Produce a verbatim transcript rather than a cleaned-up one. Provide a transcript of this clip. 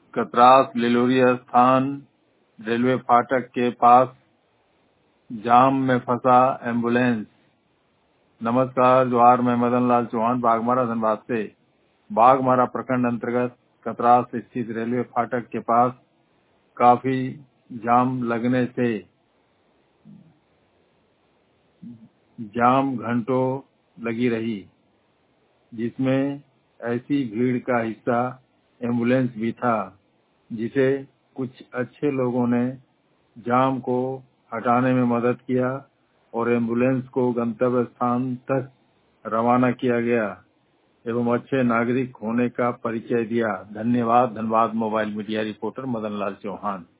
कतरास लिलोरी स्थान रेलवे फाटक के पास जाम में फंसा एम्बुलेंस। नमस्कार, जोहार। मैं मदन लाल चौहान बाघमारा धनबाद से। बाघमारा प्रखंड अंतर्गत कतरास स्थित रेलवे फाटक के पास काफी जाम लगने से जाम घंटों लगी रही, जिसमें ऐसी भीड़ का हिस्सा एम्बुलेंस भी था, जिसे कुछ अच्छे लोगों ने जाम को हटाने में मदद किया और एम्बुलेंस को गंतव्य स्थान तक रवाना किया गया एवं अच्छे नागरिक होने का परिचय दिया। धन्यवाद। Dhanbad mobile media reporter Madan Lal Chauhan.